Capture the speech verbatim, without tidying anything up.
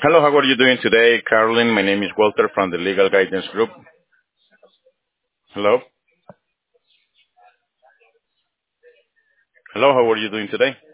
Hello, how are you doing today, Caroline? My name is Walter from the Legal Guidance Group. Hello. Hello, how are you doing today?